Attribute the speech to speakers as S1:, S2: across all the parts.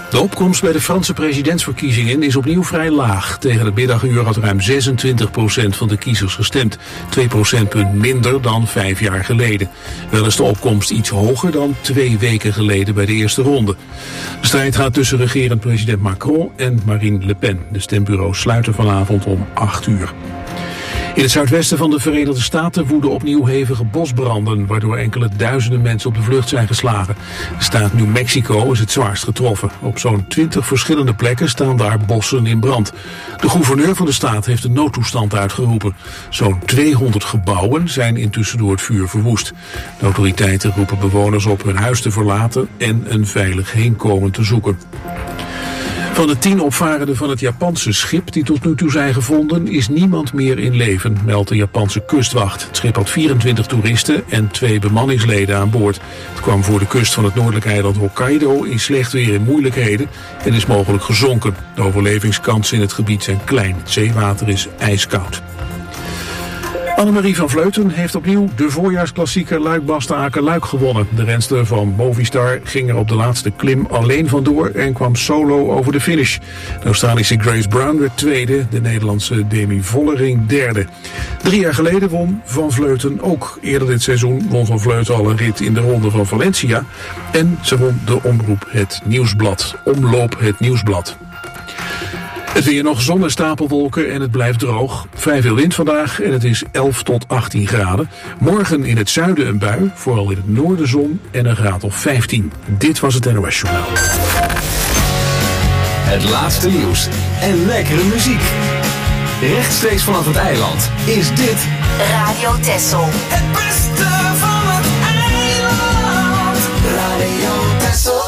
S1: De opkomst bij de Franse presidentsverkiezingen is opnieuw vrij laag. Tegen het middaguur had ruim 26% van de kiezers gestemd. 2 procentpunt minder dan 5 jaar geleden. Wel is de opkomst iets hoger dan 2 weken geleden bij de eerste ronde. De strijd gaat tussen regerend president Macron en Marine Le Pen. De stembureaus sluiten vanavond om 8 uur. In het zuidwesten van de Verenigde Staten woeden opnieuw hevige bosbranden, waardoor enkele duizenden mensen op de vlucht zijn geslagen. De staat New Mexico is het zwaarst getroffen. Op zo'n 20 verschillende plekken staan daar bossen in brand. De gouverneur van de staat heeft een noodtoestand uitgeroepen. Zo'n 200 gebouwen zijn intussen door het vuur verwoest. De autoriteiten roepen bewoners op hun huis te verlaten en een veilig heenkomen te zoeken. Van de 10 opvarenden van het Japanse schip die tot nu toe zijn gevonden is niemand meer in leven, meldt de Japanse kustwacht. Het schip had 24 toeristen en 2 bemanningsleden aan boord. Het kwam voor de kust van het noordelijke eiland Hokkaido in slecht weer in moeilijkheden en is mogelijk gezonken. De overlevingskansen in het gebied zijn klein. Het zeewater is ijskoud. Annemarie van Vleuten heeft opnieuw de voorjaarsklassieker Luik-Bastenaken-Luik gewonnen. De renster van Movistar ging er op de laatste klim alleen vandoor en kwam solo over de finish. De Australische Grace Brown werd tweede, de Nederlandse Demi Vollering derde. 3 jaar geleden won Van Vleuten ook. Eerder dit seizoen won Van Vleuten al een rit in de ronde van Valencia. En ze won de omloop Het Nieuwsblad. Het weer nog zon en stapelwolken en het blijft droog. Vrij veel wind vandaag en het is 11 tot 18 graden. Morgen in het zuiden een bui, vooral in het noorden zon en een graad of 15. Dit was het NOS Journaal.
S2: Het laatste nieuws en lekkere muziek. Rechtstreeks vanaf het eiland is dit
S3: Radio Texel.
S4: Het beste van het eiland. Radio Texel.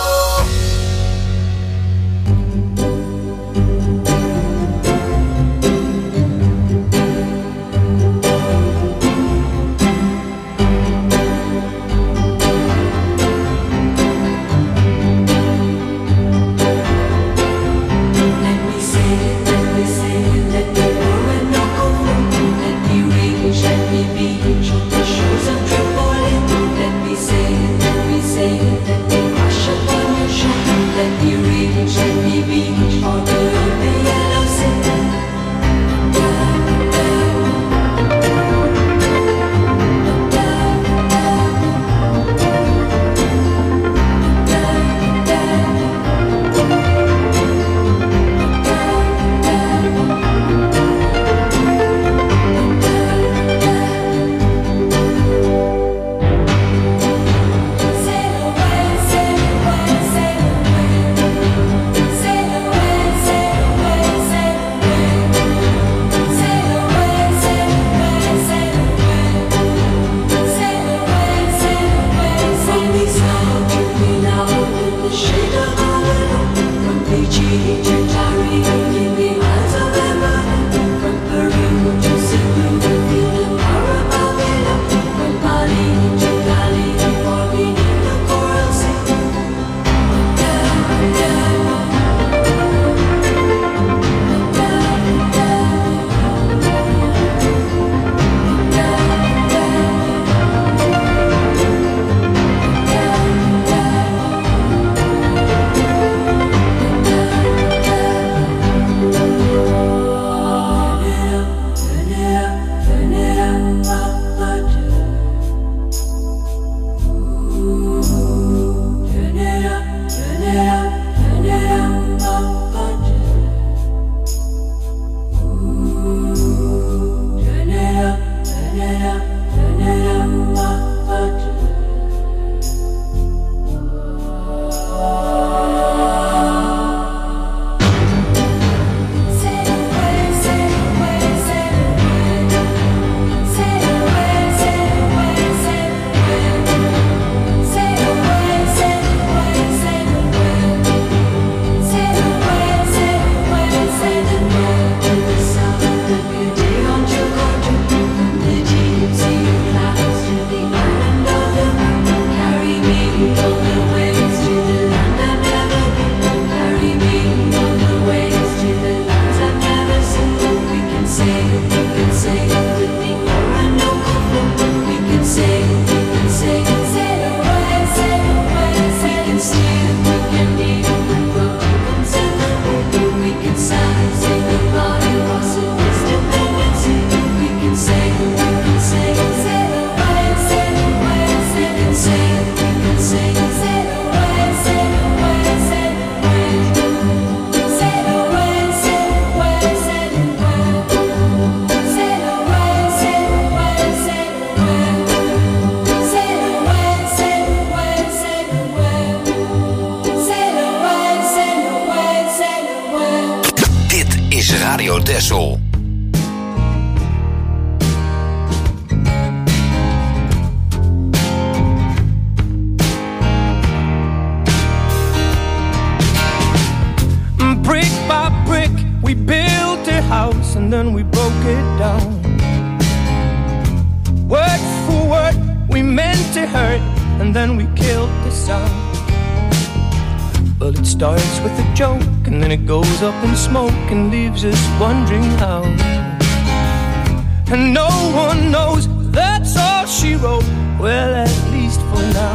S3: is Radio Texel.
S5: Brick by brick, we built a house and then we broke it down. Word for word, we meant to hurt and then we killed the sound. Well, it starts with a joke and then it goes up in smoke and leaves us wondering how. And no one knows that's all she wrote, well, at least for now.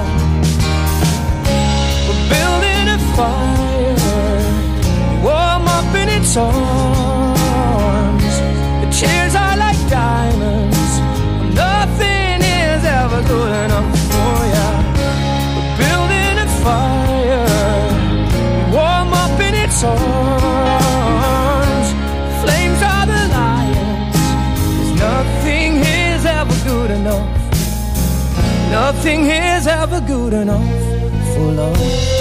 S5: We're building a fire, warm up in its arms. The chairs are like diamonds, nothing is ever good enough for ya. We're building a fire, warm up in its arms. Flames are the lions, 'cause nothing is ever good enough. Nothing is ever good enough for love.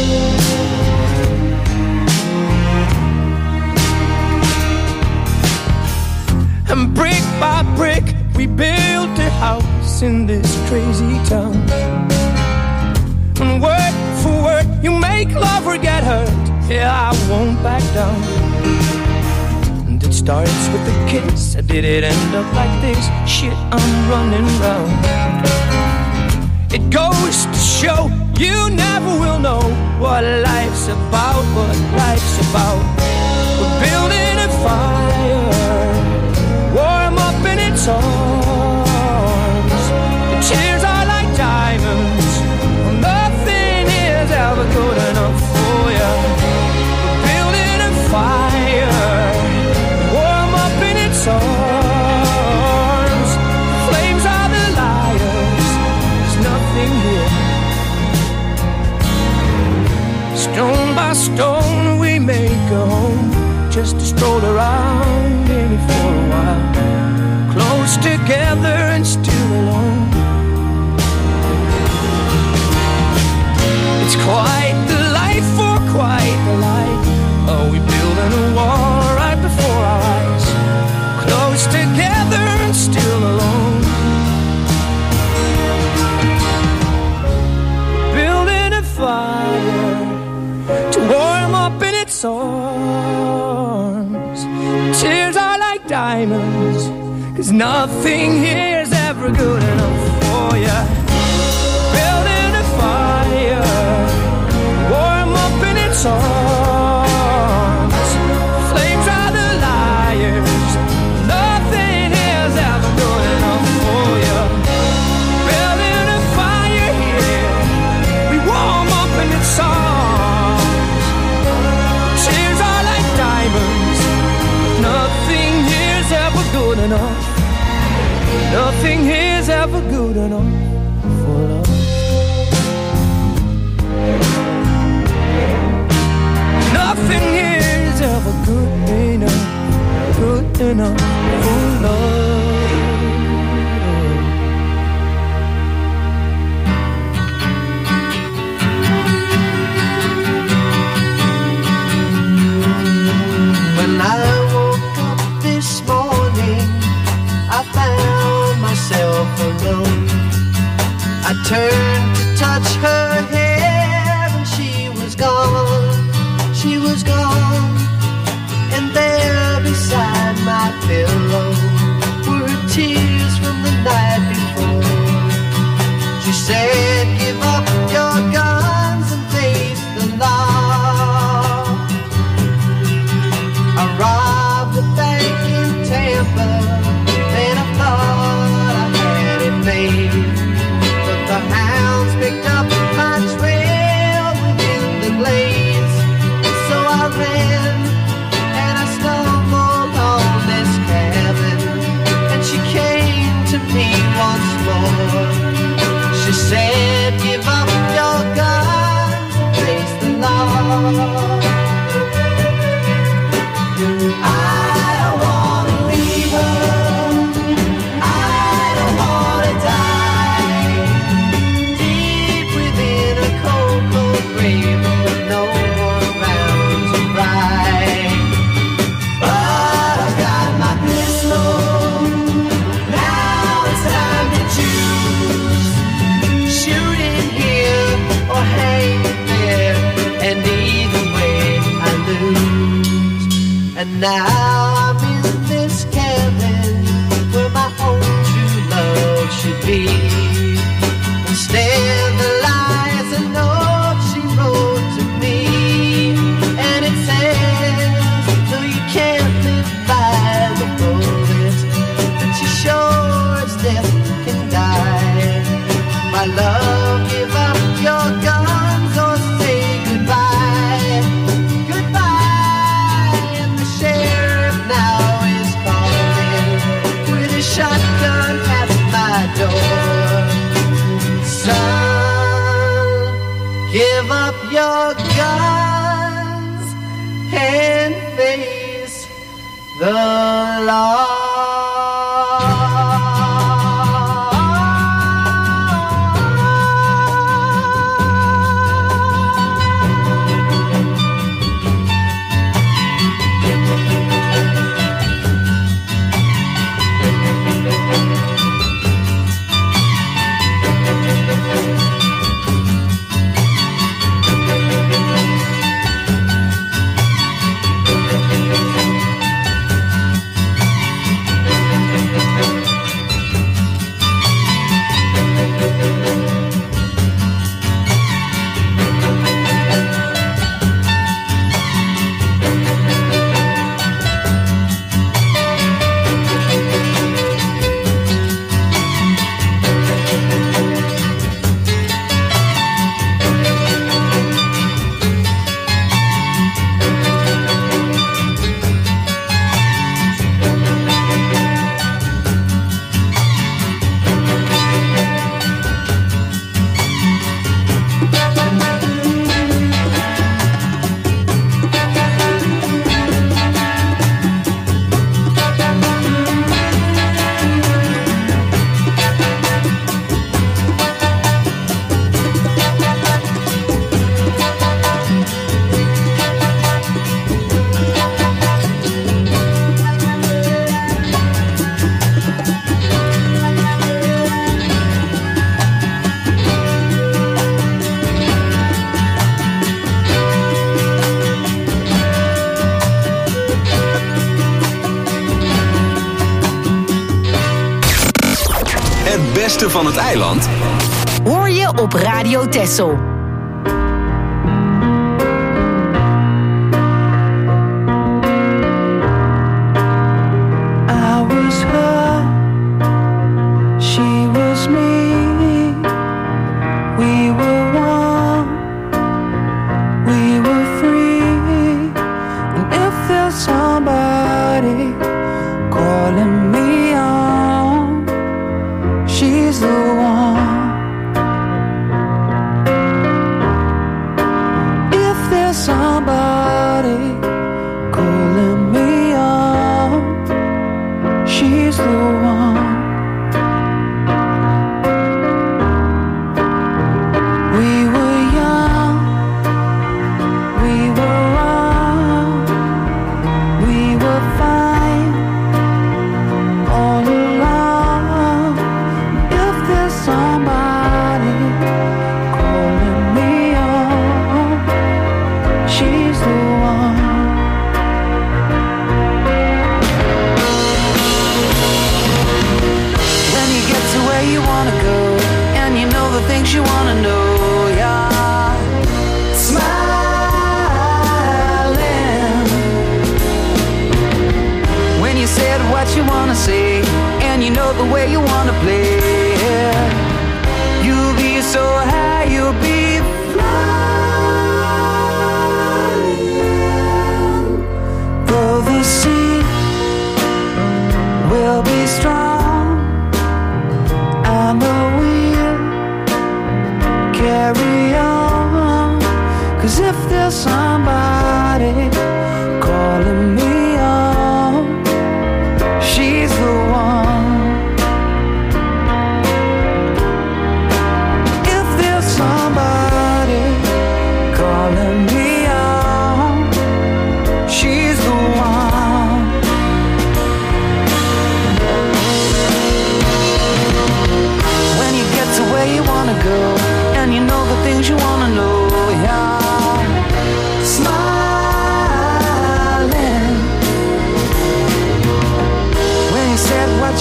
S5: And brick by brick, we built a house in this crazy town. And word for word, you make love or get hurt. Yeah, I won't back down. And it starts with a kiss. Did it end up like this? Shit, I'm running round. It goes to show you never will know what life's about, what life's about. We're building a fire, warm up in its arms. The chairs are like diamonds, well, nothing is ever good enough for you. We're building a fire, warm up in its arms. Flames are the liars, there's nothing here. Stone by stone we make a home, just to stroll around in it for a while. Close together and still alone. It's quite the life for quite the life. Oh, we building a wall right before our eyes. Close together and still alone. Building a fire to warm up in its arms. Tears are like diamonds, 'cause nothing here's ever good enough for ya. Building a fire, warm up in its arms. Flames are the liars, nothing is ever good enough for ya. Building a fire here, we warm up in its arms. Tears are like diamonds, nothing here's ever good enough. Nothing here's ever good enough for love. Nothing here's ever good enough for love.
S6: When I woke up this morning, I found myself alone. I turned to touch her hair and she was gone. She was gone. And there beside my pillow were her tears from the night before. She said, give up your guns and face the law. I robbed a bank in Tampa, and I thought I had it made. But the hounds picked up my trail within the glades. So I ran, and I stumbled on this cabin. And she came to me once more. She said, give up your guns and face the law. I don't wanna leave her, I don't wanna die. Deep within a cold, cold grave with no one around to cry. And now I'm in this cabin where my own true love should be. Instead the lies and note she wrote to me, and it says, no, you can't live by the bullet, but you sure as death can die. My love, give up your guns or say goodbye. Goodbye, and the sheriff now is calling with a shotgun at my door. Son, give up your guns and face the law.
S2: Het beste van het eiland
S3: hoor je op Radio Texel.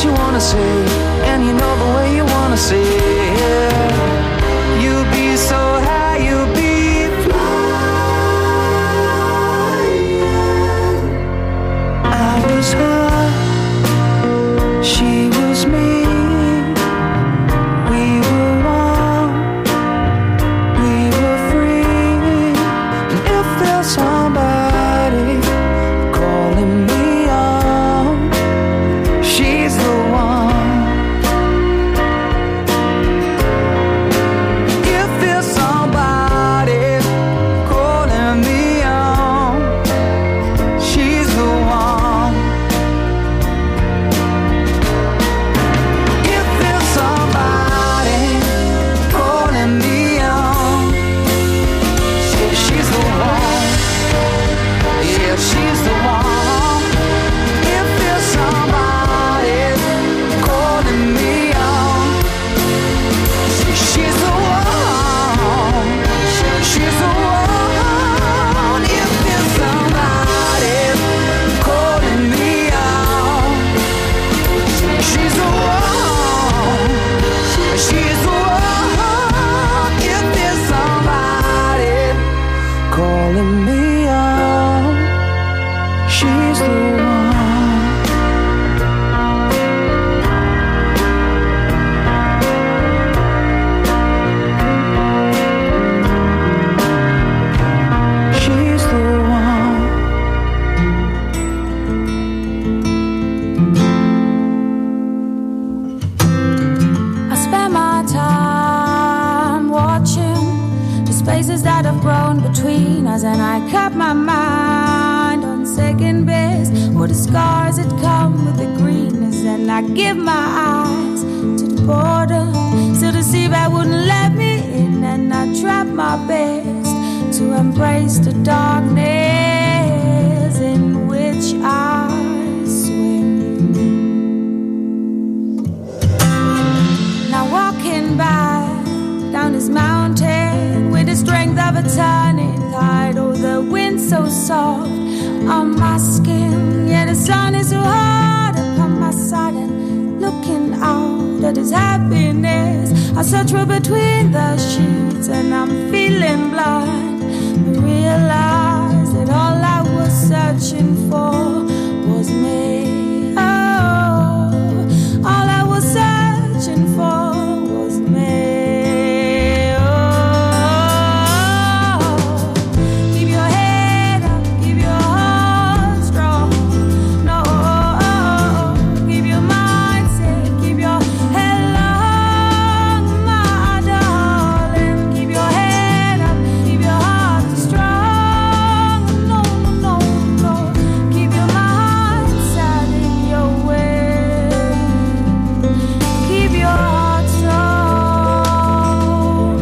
S5: you wanna say, and you know the way you wanna say it. You'll be so high, you'll be flying. I was her, she was me. We were one, we were free. And if there's somebody calling me on, she's the one. If there's somebody calling me on, she's the one. If there's somebody calling me on, she's the one. Yeah, she's the one. If there's somebody calling me on, she's the one. She's the one. If there's somebody calling me on, she's the one. She's the one. If there's somebody calling me on, she's the one. She's the one.
S7: I spend my time watching the spaces that have grown between us, and I kept my mind on second base where the scars that come with the greenness, and I give my eyes to the border so the seabed wouldn't let me in, and I tried my best to embrace the darkness in which I swim. Now walking back down this mountain with the strength of a turning tide. Oh, the wind so soft on my skin. Yeah, the sun is so hard upon my side. And looking out at this happiness, I search for between the sheets, and I'm feeling blind. But realize that all I was searching for was me. Oh, all I was searching for was me. Oh, keep your head up, keep your heart strong. No, keep your mind safe, keep your head long, my darling. Keep your head up, keep your heart strong. No, no, no, keep your mind set in your way. Keep your heart strong.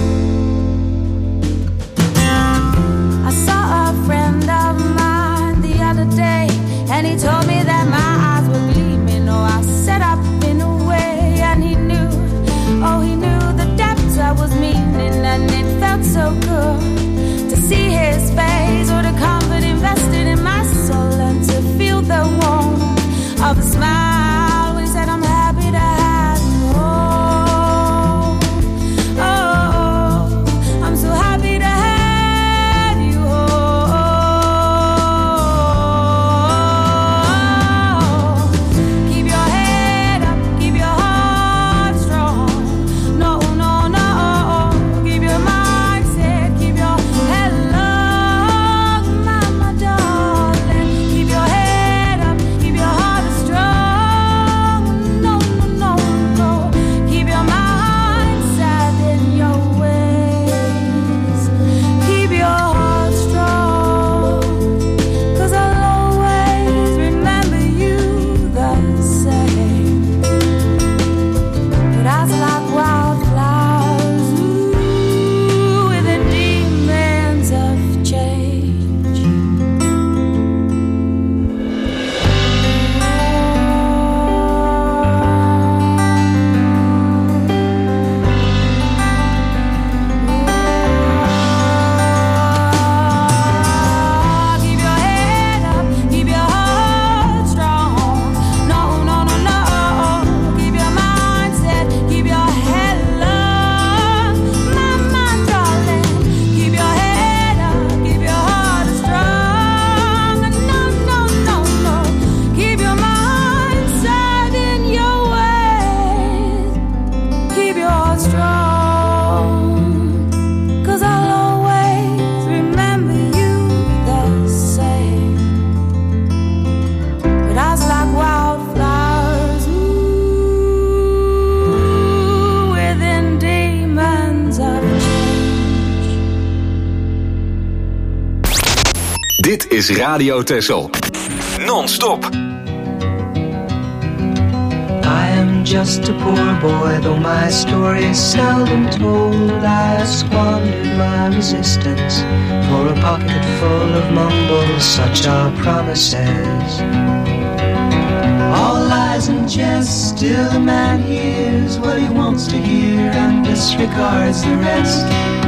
S7: I saw a friend of mine the other day, and he told me that my eyes were gleaming. Oh, I sat up in a way, and he knew, oh, he knew the depths I was meaning, and it felt so good to see his face, or the comfort invested in my soul, and to feel the warmth of a smile when he said, I'm happy to have you home. Oh, I'm so happy to have you home.
S2: Dit is Radio Texel. Non-stop.
S6: I am just a poor boy, though my story is seldom told. I squandered my resistance for a pocket full of mumbles, such are promises. All lies and jest, still a man hears what he wants to hear and disregards the rest.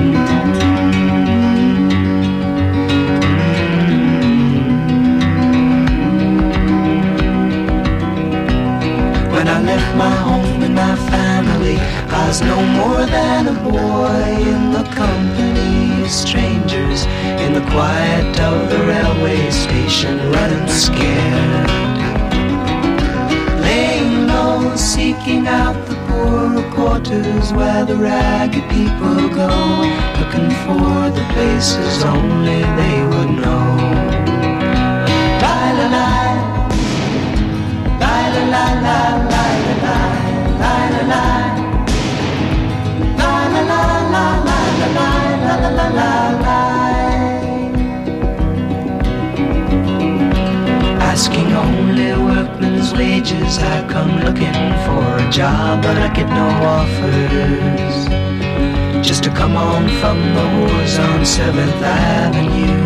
S6: When I left my home and my family, I was no more than a boy in the company of strangers, in the quiet of the railway station, running scared, laying low, seeking out the poorer quarters where the ragged people go, looking for the places only they would know. La la la. La la la la la la la la la la la la la la la la la. Asking only workmen's wages, I come looking for a job, but I get no offers. Just to come on from the whores on 7th Avenue.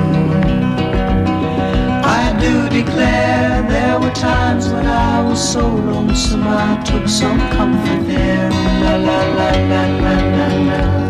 S6: I do declare there were times when I was so lonesome I took some comfort there. La la la la la la la.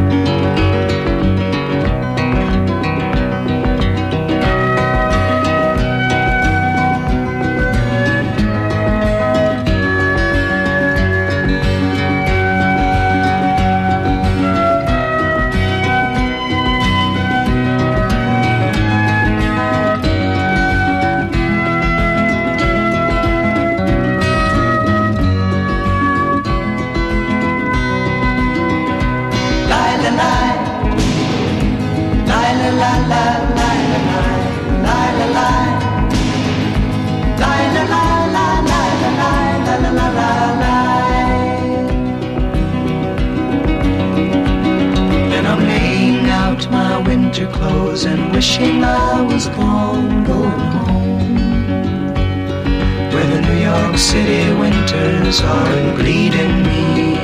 S6: Clothes and wishing I was gone, going home, where the New York City winters are bleeding me,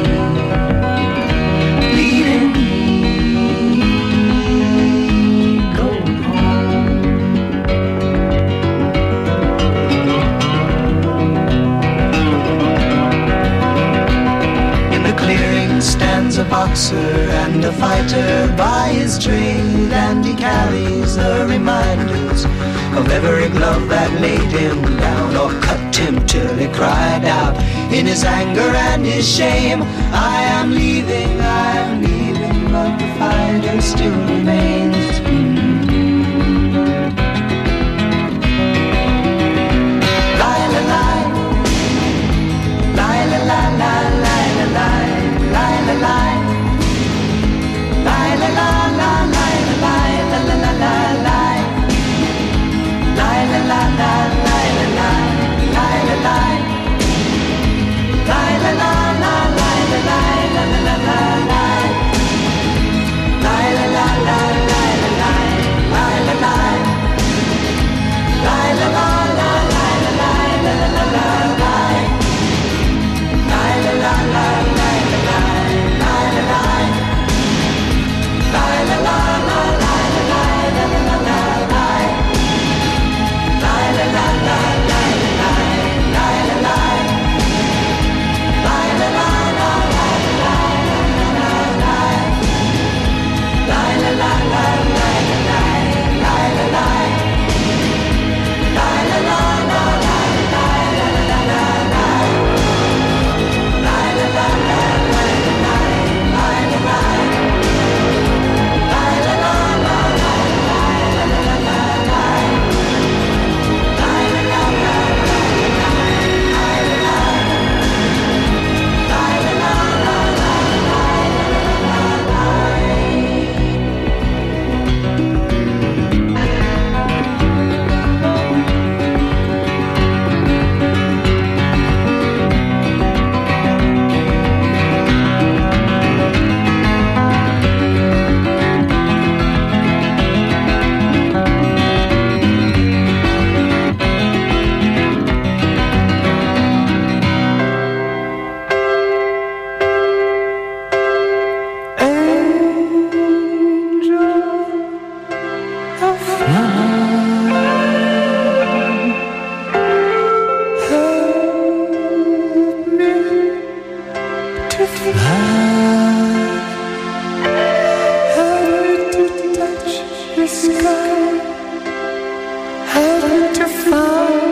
S6: bleeding me, going home. In the clearing stands a boxer and a fighter by his trade, and he carries the reminders of every glove that laid him down or cut him till he cried out in his anger and his shame, I am leaving, but the fighter still remains. La la la, la la la la la la la la la. La la la la la la la la la la la. La la la la la la la la la la. La la la la la la la la la la la. La la la la la
S5: trying to find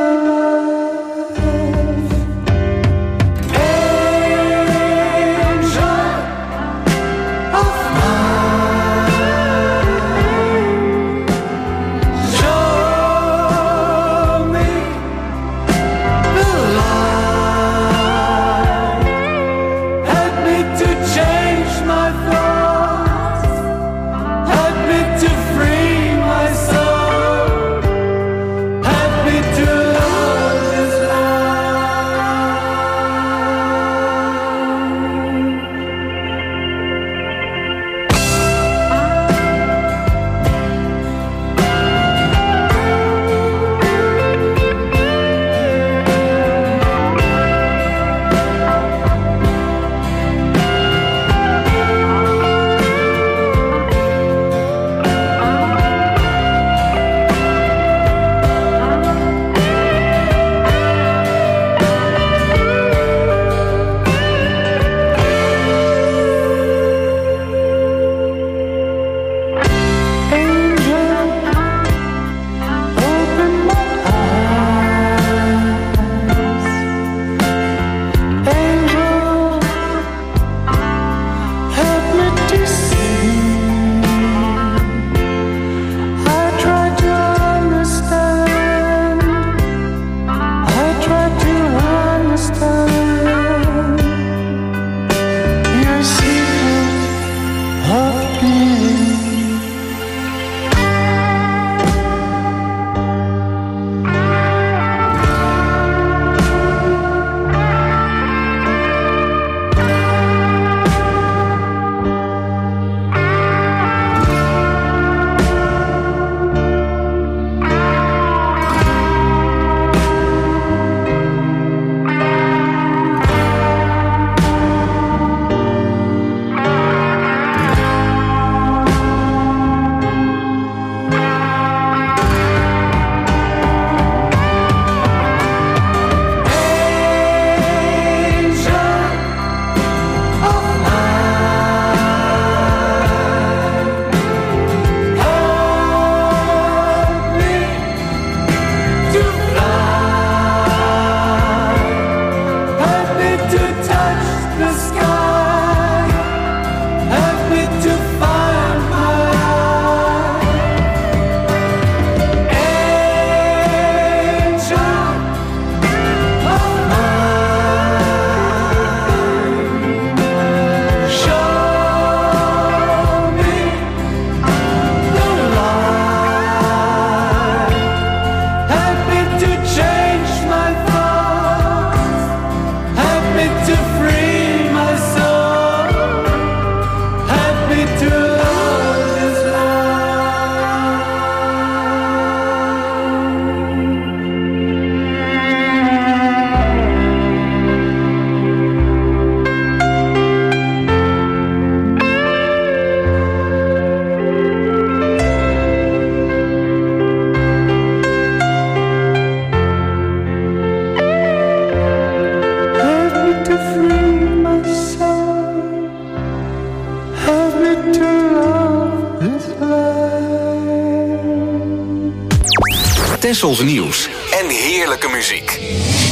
S2: Tessels nieuws en heerlijke muziek.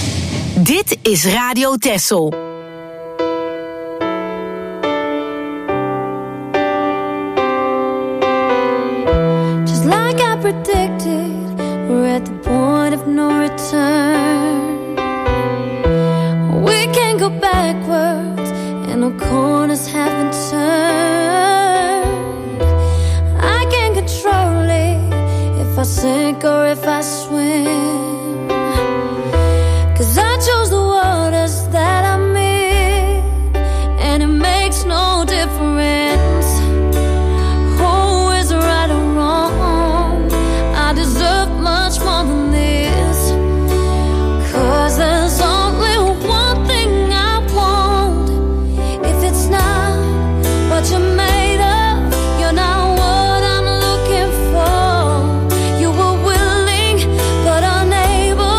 S3: Dit is Radio Tessel.
S7: Just like I predicted, we're at the point of no return. We can't go backwards, and no corners haven't turned. I can't control it, if I sink or if I swim. 'Cause I chose the waters that I'm in, and it makes no difference who is right or wrong. I deserve much more than this, 'cause there's only one thing I want. If it's not what you're made of, you're not what I'm looking for. You were willing but unable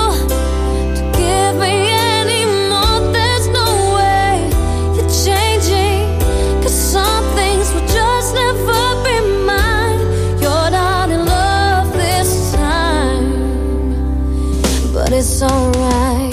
S7: it's alright.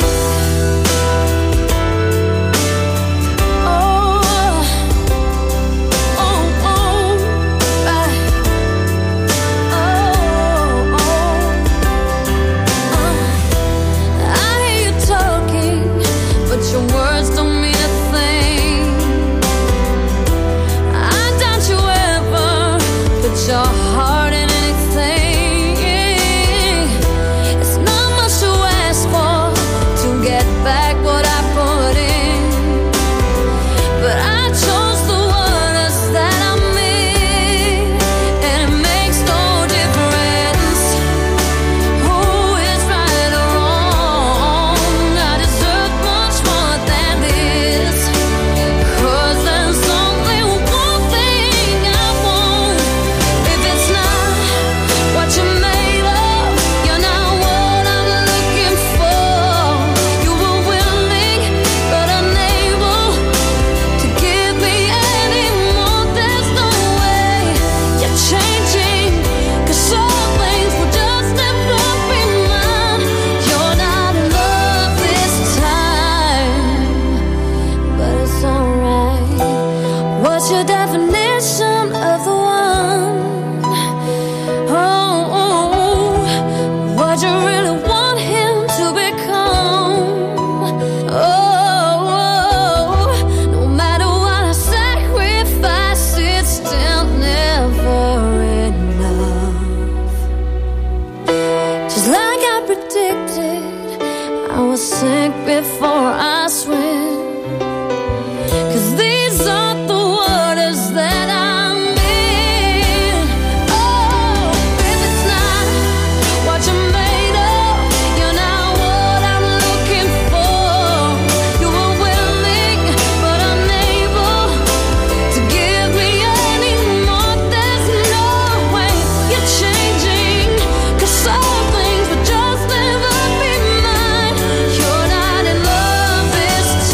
S8: This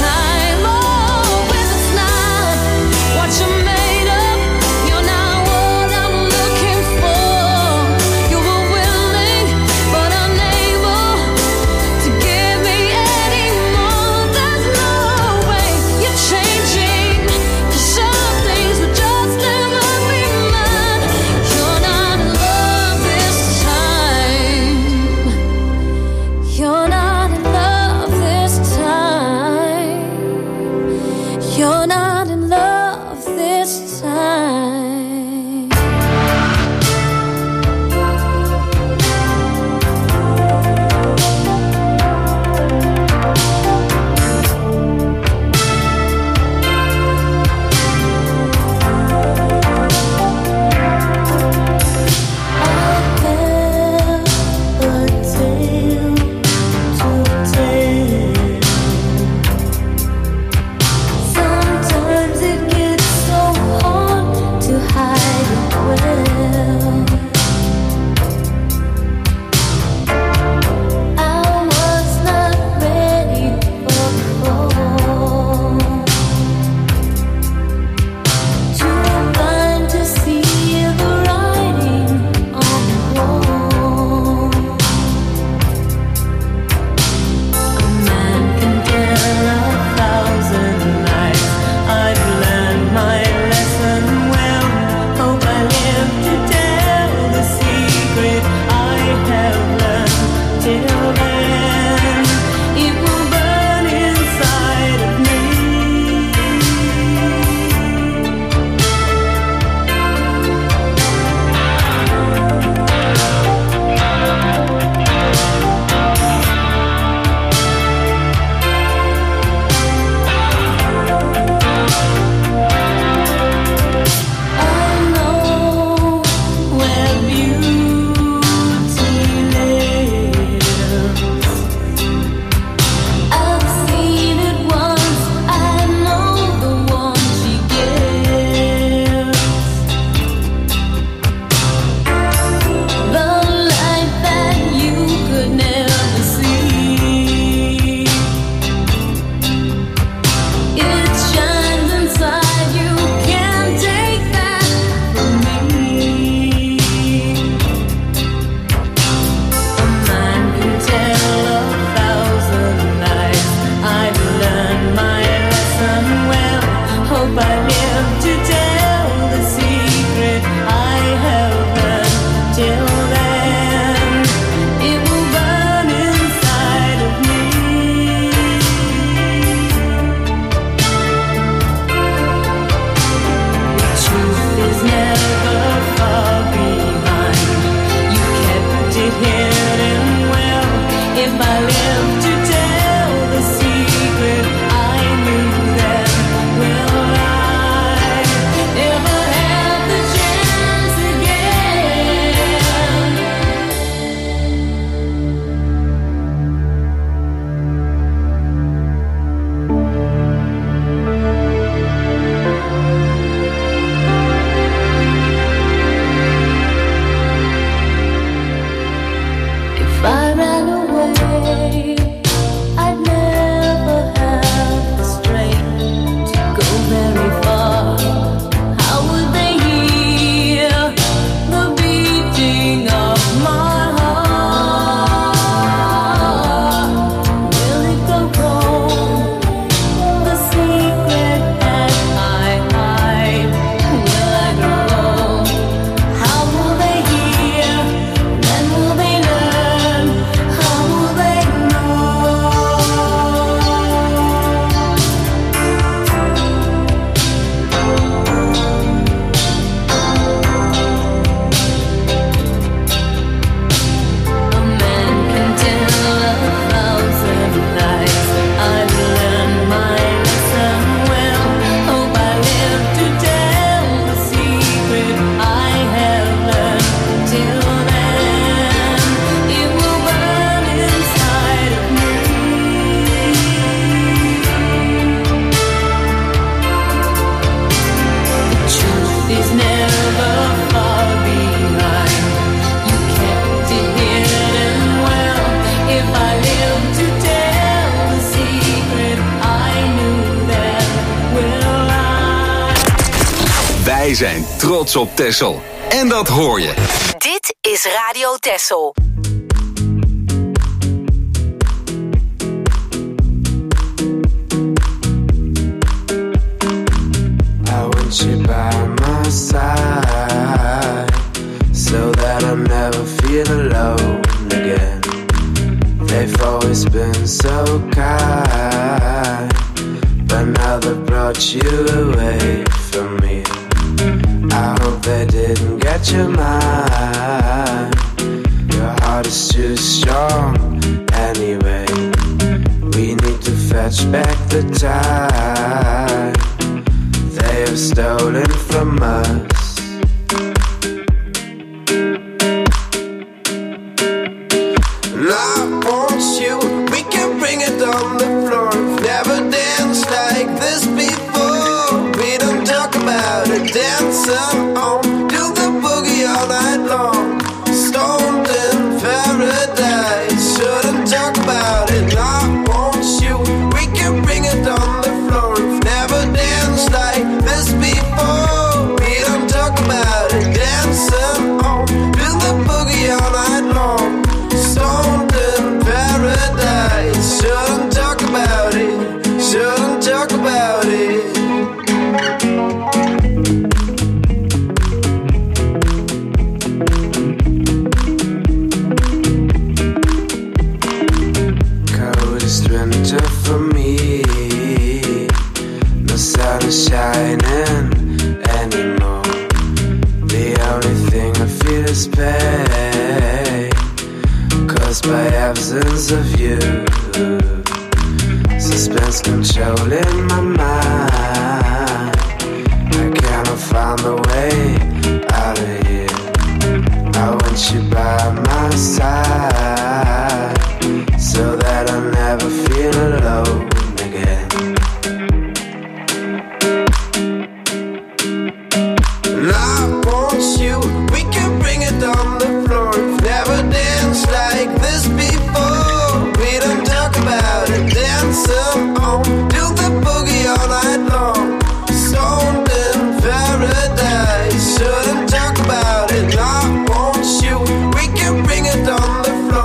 S2: Wij zijn trots op Texel. En dat hoor je.
S3: Dit is Radio Texel.
S8: I want you by my side, so that I never feel alone again. They've always been so kind, but now they've brought you away from me. I hope they didn't get your mind. Your heart is too strong anyway. We need to fetch back the time they have stolen from us. And I want you, we can bring it on the floor. We've never danced like this before. We don't talk about it, dancing on, do the boogie all night long. Stoned in paradise, shouldn't talk about it. I want you, we can bring it on the floor. We've never danced like this before. We don't talk about it, dancing on, do the boogie all night long. Stoned in paradise, shouldn't talk about it, shouldn't talk about it. Coldest winter for me, no sun is shining anymore. The only thing I feel is pain, caused by absence of you. Suspense controlling my mind. I cannot find a way out of here. I want you by my side, so that I never feel alone again. And I want you, we can bring it on the floor. We've never danced like this before. We don't talk about it, dancing on, do the boogie all night long. Stoned in paradise, shouldn't talk about it. I want you, we can bring it on the floor.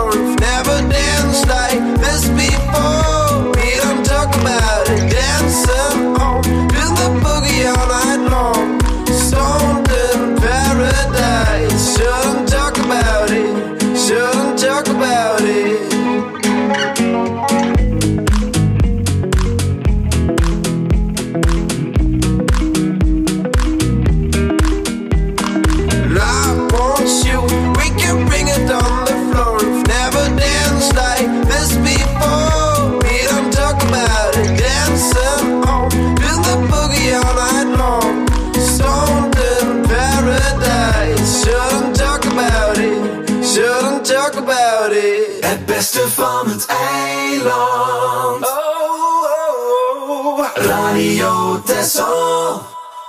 S2: Het beste van het eiland. Radio Texel.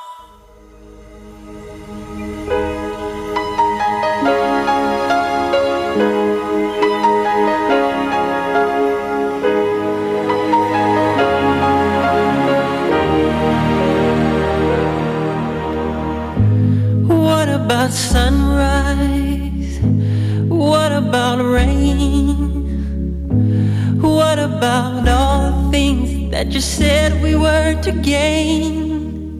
S9: What about sunrise? What about rain? What about all the things that you said we were to gain?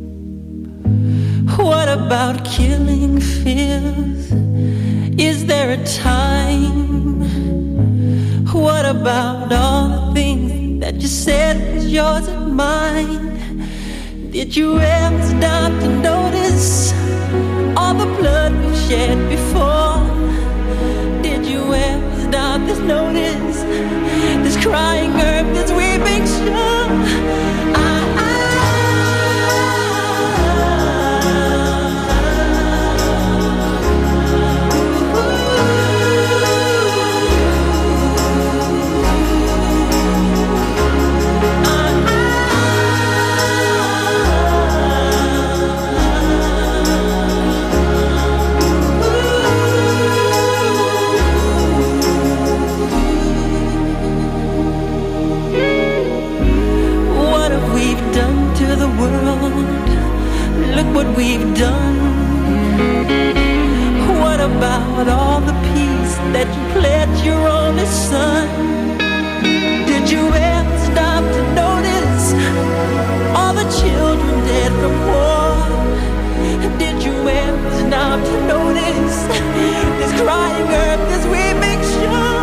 S9: What about killing fears? Is there a time? What about all the things that you said was yours and mine? Did you ever stop to notice all the blood we've shed before? Did you ever stop to notice this crying earth, this weeping shore? Look what we've done. What about all the peace that you pledged your only son? Did you ever stop to notice all the children dead from war? Did you ever stop to notice this crying earth, this weeping shore?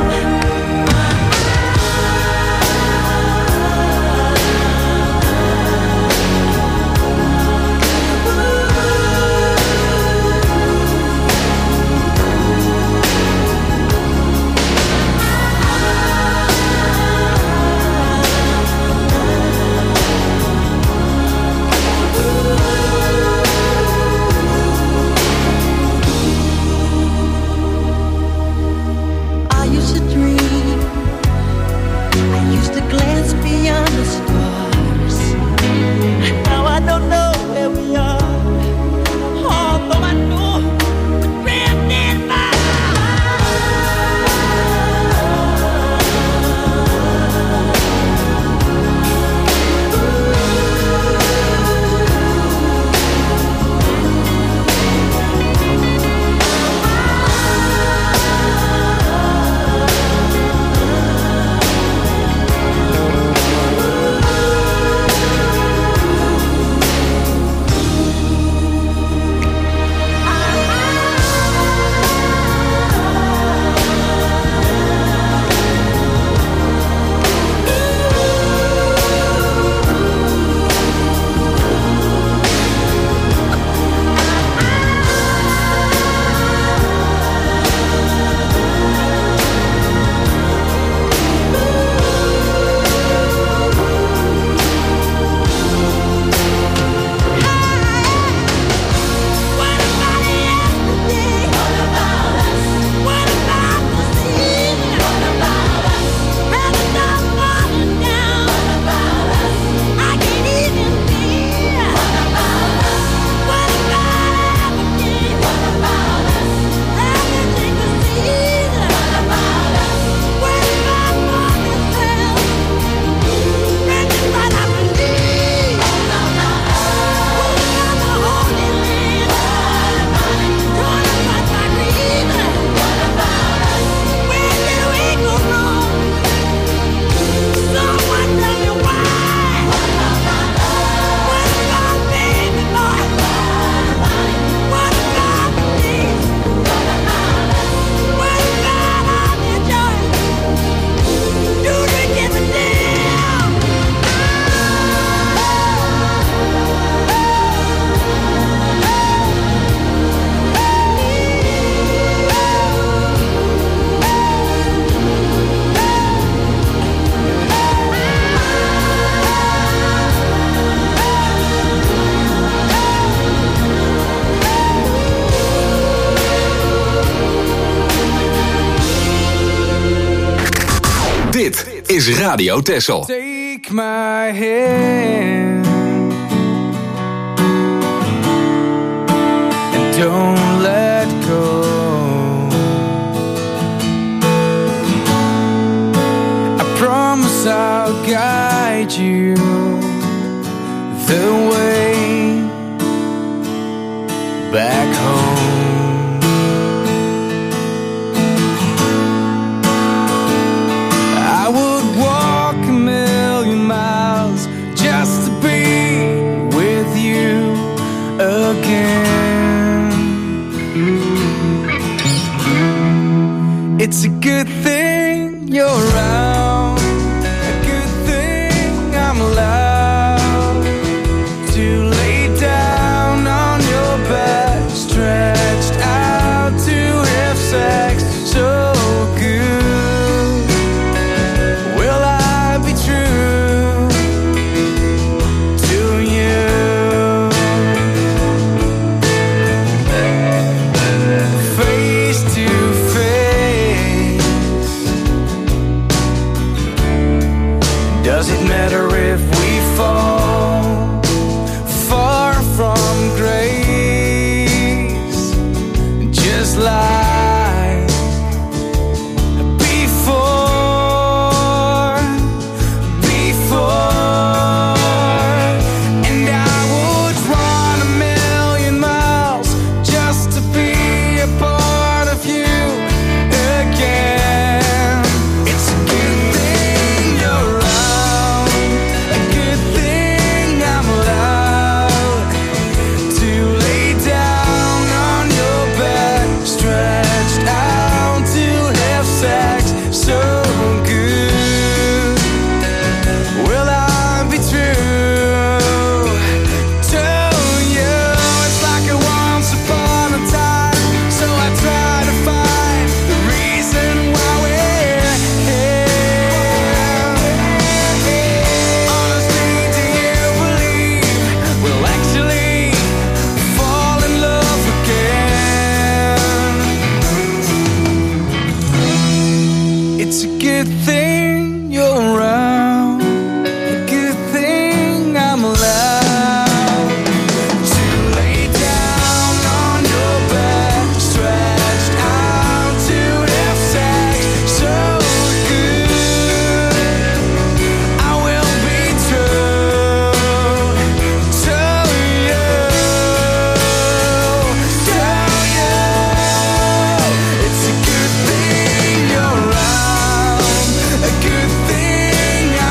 S2: Dit is Radio Texel.
S5: Take my hand and don't let go. I promise I'll guide you the way back home. I would walk a million miles just to be with you again. It's a good thing you're around, a good thing I'm allowed to lay down on your back, stretched out to have sex so good. Will I be true to you? Face to face. Does it matter if we fall far from grace? Just like before. And I would run a million miles just to be a part of you again. It's a good thing you're around, a good thing I'm allowed to lay down on your back, stretched out to have sex so good. Will I be true to you? It's like a once upon a time, so I try to find the reason why we're here. Honestly, do you believe we'll actually fall in love again? It's a good thing you're around, a good thing I'm allowed to lay down on your back, stretched out to have sex so good. I will be true to you, It's a good thing you're around, a good thing I'm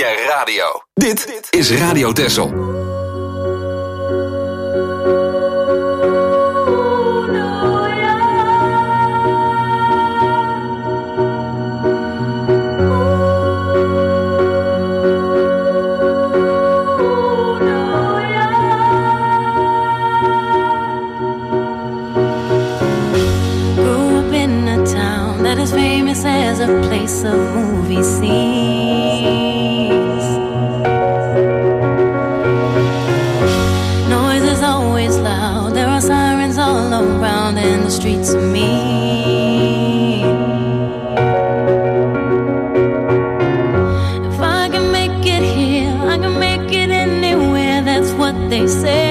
S2: via radio. Dit is Radio Texel.
S10: As a place of movie scenes, noise is always loud. There are sirens all around, and the streets are mean. If I can make it here, I can make it anywhere. That's what they say.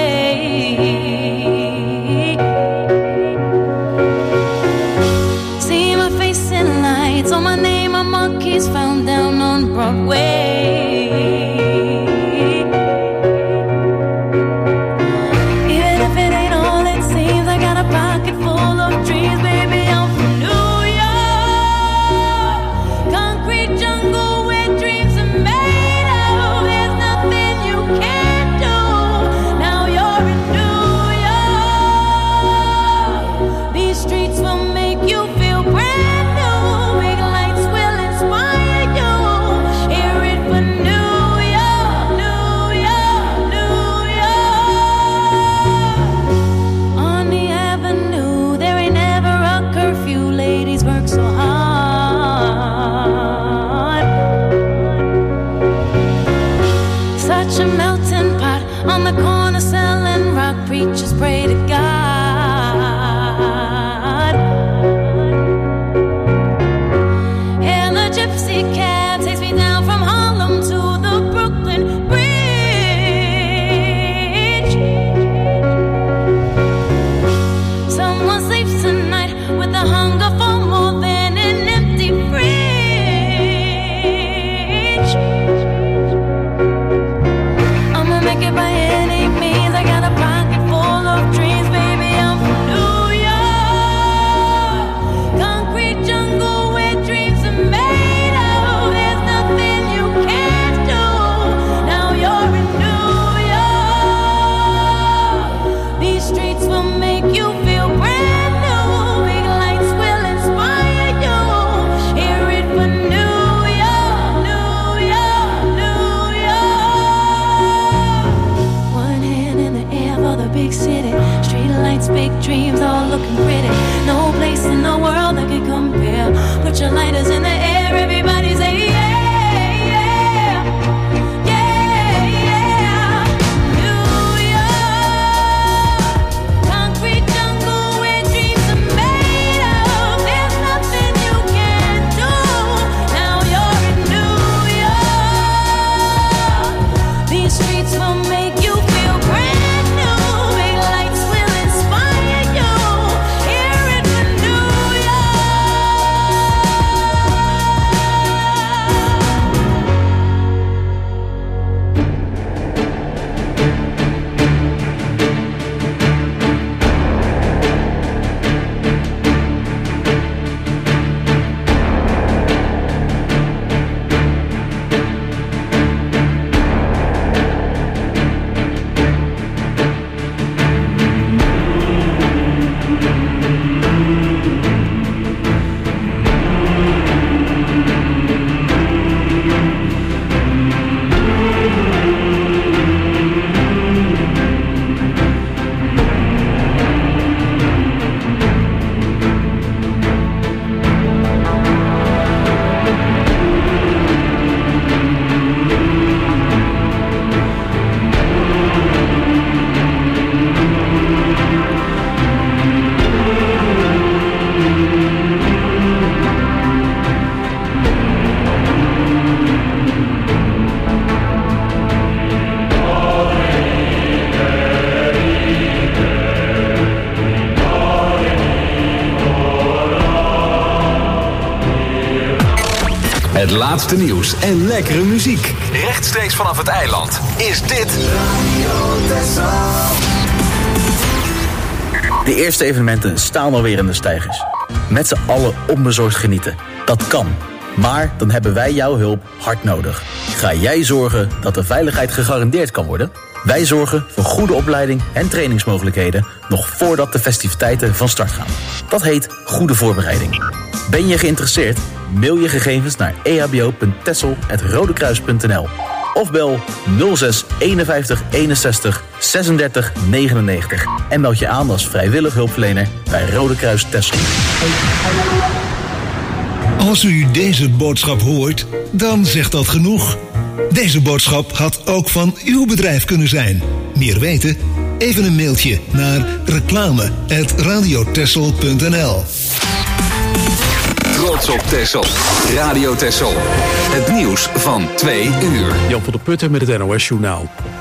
S10: So my name on marquees found down on Broadway. Even if it ain't all it seems, I got a pocket full of dreams, baby. I'm from New York, concrete jungle where dreams are made of. There's nothing you can't do. Now you're in New York. These streets will make you feel brand. On the corner selling rock, preachers pray to God. And the gypsy cab takes me down from Harlem to the Brooklyn Bridge. Someone sleeps tonight with the hunger for more than an empty fridge. I'ma make it by any means. I got a pocket full of dreams, baby. I'm from New York, concrete jungle where dreams are made of. There's nothing you can't do. Now you're in New York. These streets will make you feel brand new. Big lights will inspire you. Hear it for New York, New York, New York. One hand in the air for the big city. Street lights, big dreams, all looking pretty. No place in the world that could compare. Put your lighters in the air, everybody say yeah, yeah, yeah, yeah. New York, concrete jungle where dreams are made of. There's nothing you can't do. Now you're in New York. These streets will make you feel brand new. Big lights will inspire you. Hear it for New
S2: Het laatste nieuws en lekkere muziek. Rechtstreeks vanaf het eiland is dit Radio Texel.
S11: De eerste evenementen staan alweer in de steigers. Met z'n allen onbezorgd genieten. Dat kan. Maar dan hebben wij jouw hulp hard nodig. Ga jij zorgen dat de veiligheid gegarandeerd kan worden? Wij zorgen voor goede opleiding en trainingsmogelijkheden nog voordat de festiviteiten van start gaan. Dat heet goede voorbereiding. Ben je geïnteresseerd? Mail je gegevens naar ehbo.tessel@rodekruis.nl of bel 06 51 61 36 99 en meld je aan als vrijwillig hulpverlener bij Rode Kruis Tessel.
S12: Als u deze boodschap hoort, dan zegt dat genoeg. Deze boodschap had ook van uw bedrijf kunnen zijn. Meer weten? Even een mailtje naar reclame@radiotessel.nl.
S2: Trots op Texel. Radio Texel. Het nieuws van 2 uur.
S1: Jan van der Putten met het NOS Journaal.